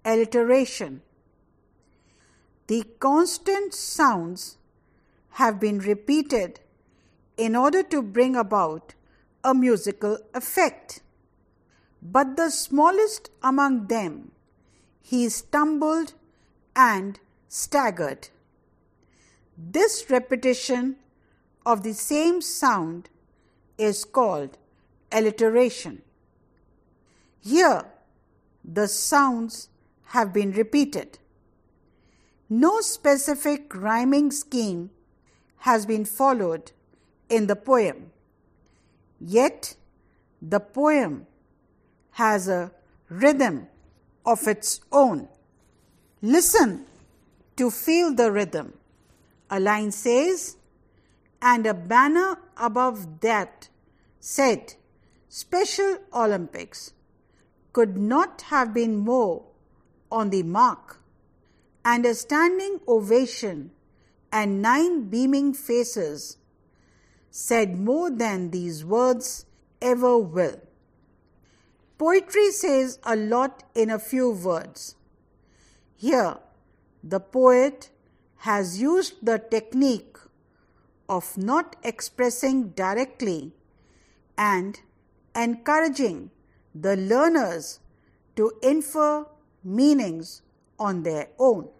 alliteration. The constant sounds have been repeated in order to bring about a musical effect. But the smallest among them, he stumbled and staggered. This repetition of the same sound is called alliteration. Here, the sounds have been repeated. No specific rhyming scheme has been followed in the poem. Yet, the poem has a rhythm of its own. Listen to feel the rhythm. A line says, "And a banner above that said, 'Special Olympics,' could not have been more on the mark, and a standing ovation and 9 beaming faces said more than these words ever will." Poetry says a lot in a few words. Here, the poet has used the technique of not expressing directly and encouraging the learners to infer meanings on their own.